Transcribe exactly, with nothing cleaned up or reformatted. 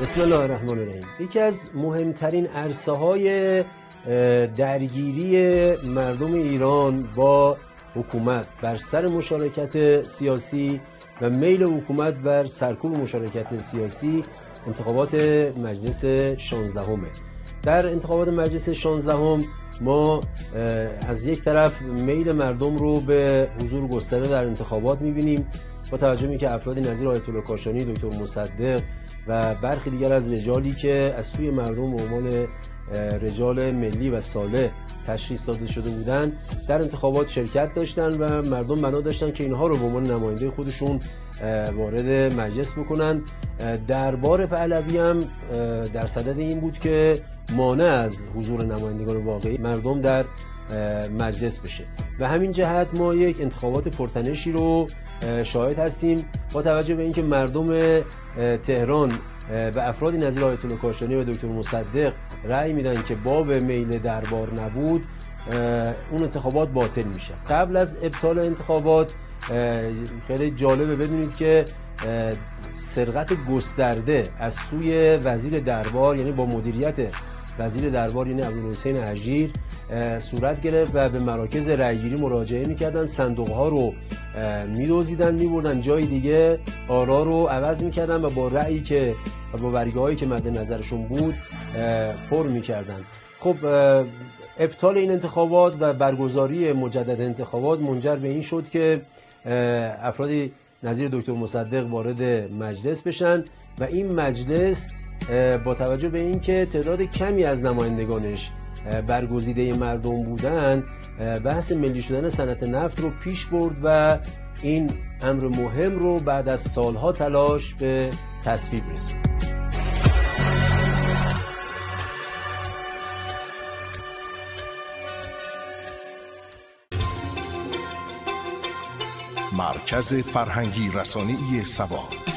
بسم الله الرحمن الرحیم. یکی از مهمترین عرصه‌های درگیری مردم ایران با حکومت بر سر مشارکت سیاسی و میل حکومت بر سرکوب مشارکت سیاسی انتخابات مجلس شانزدهمه. در انتخابات مجلس شانزدهم ما از یک طرف میل مردم رو به حضور گسترده در انتخابات می‌بینیم، با توجه به اینکه افرادی نظیر آیت الله کاشانی، دکتر مصدق و برخی دیگر از رجالی که از سوی مردم به عنوان رجال ملی و صالح تشخیص داده شده بودند در انتخابات شرکت داشتن و مردم بنا داشتن که اینها رو به عنوان نماینده خودشون وارد مجلس بکنن. دربار پهلوی هم در صدد این بود که مانع از حضور نمایندگان واقعی مردم در مجلس بشه و همین جهت ما یک انتخابات پرتنشی رو شاهد هستیم، با توجه به اینکه مردم تهران به افرادی نظیر آیت الله کاشانی و دکتر مصدق رأی میدن که باب میل دربار نبود، اون انتخابات باطل میشه. قبل از ابطال انتخابات خیلی جالبه بدونید که سرقت گسترده از سوی وزیر دربار، یعنی با مدیریت وزیر دربار یعنی عبدالحسین اژیر صورت گرفت و به مراکز رأیگیری مراجعه میکردن، صندوق ها رو میدزدیدن میبردن جای دیگه، آرا رو عوض میکردن و با رأیی که و با برگه‌هایی که مد نظرشون بود پر میکردن. خب ابطال این انتخابات و برگزاری مجدد انتخابات منجر به این شد که افرادی نظیر دکتر مصدق وارد مجلس بشن و این مجلس با توجه به اینکه تعداد کمی از نمایندگانش برگزیده مردم بودن، بحث ملی شدن صنعت نفت رو پیش برد و این امر مهم رو بعد از سالها تلاش به تصویب رسوند. مرکز فرهنگی رسانه‌ای سبا.